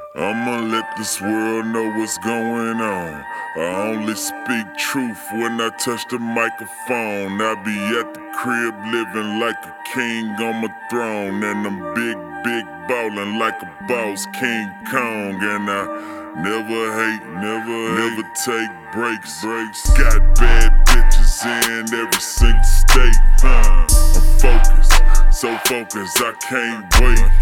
I'ma let this world know what's going on. I only speak truth when I touch the microphone. I be at the crib living like a king on my throne. And I'm big ballin' like a boss, King Kong. And I never hate, never take breaks. Got bad bitches in every single state. I'm focused, so focused I can't wait.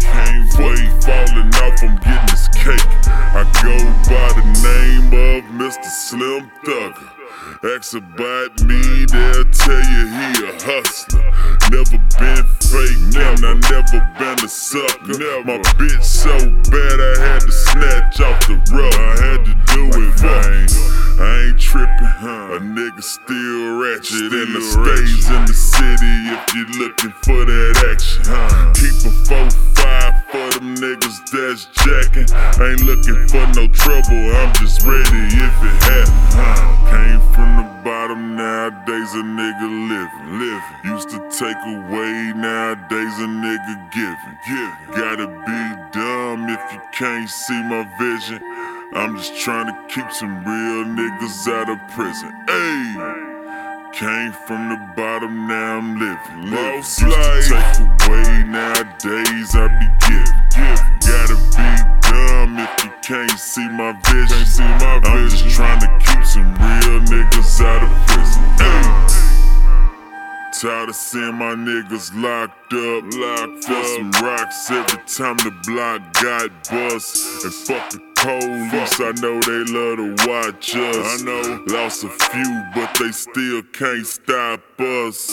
Falling off, I'm getting this cake. I go by the name of Mr. Slim Thugger. Ask about me, they'll tell you he a hustler. Never been fake, and I never been a sucker. My bitch so bad I had to snatch off the rug. I had to do it, man. I ain't trippin', a nigga still ratchet. And the stays in the city if you looking for that action. Keep a 4-5 for them niggas that's jacking. Ain't looking for no trouble, I'm just ready if it happen. Came from the bottom, nowadays a nigga living. Used to take away, nowadays a nigga giving. Gotta be dumb if you can't see my vision. I'm just trying to keep some real niggas out of prison. Ayy. Came from the bottom, now I'm living. Used to take away, nowadays I be giving. Gotta be dumb if you can't see my vision. I'm just trying to keep some real niggas out of prison. Ayy. Tired of seeing my niggas locked up for some rocks every time the block got bust. And fuck the police, I know they love to watch us. I know, lost a few, but they still can't stop us.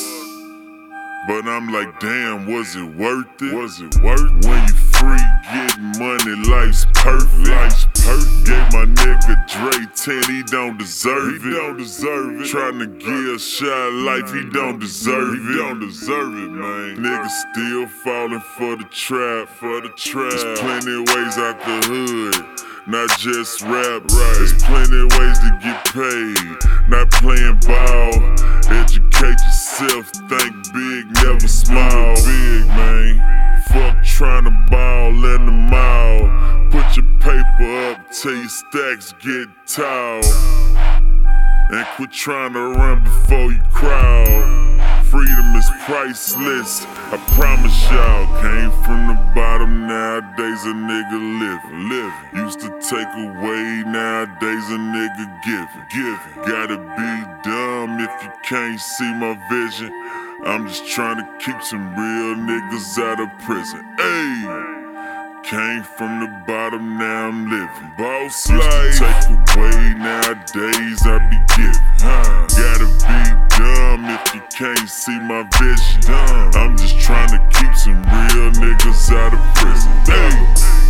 But I'm like, damn, was it worth it? When you free, getting money, life's perfect. Gave my nigga Dre 10, he don't deserve it. Tryna give a shot life, he don't deserve it, man. Niggas still falling for the trap. There's plenty of ways out the hood, not just rap. There's plenty of ways to get paid, not playing ball. Educate yourself, think big, never small. Big, man. Fuck tryna ball in the mall. Put your paper up till your stacks get tall. And quit trying to run before you crawl. Freedom is priceless, I promise y'all. Came from the bottom, nowadays a nigga living. Used to take away, nowadays a nigga giving. Gotta be dumb if you can't see my vision. I'm just trying to keep some real niggas out of prison. Ayy. Came from the bottom, now I'm living. Boss life. Used to take away, nowadays I be giving. Gotta be dumb if you can't see my vision. I'm just trying to keep some real niggas out of prison. Hey.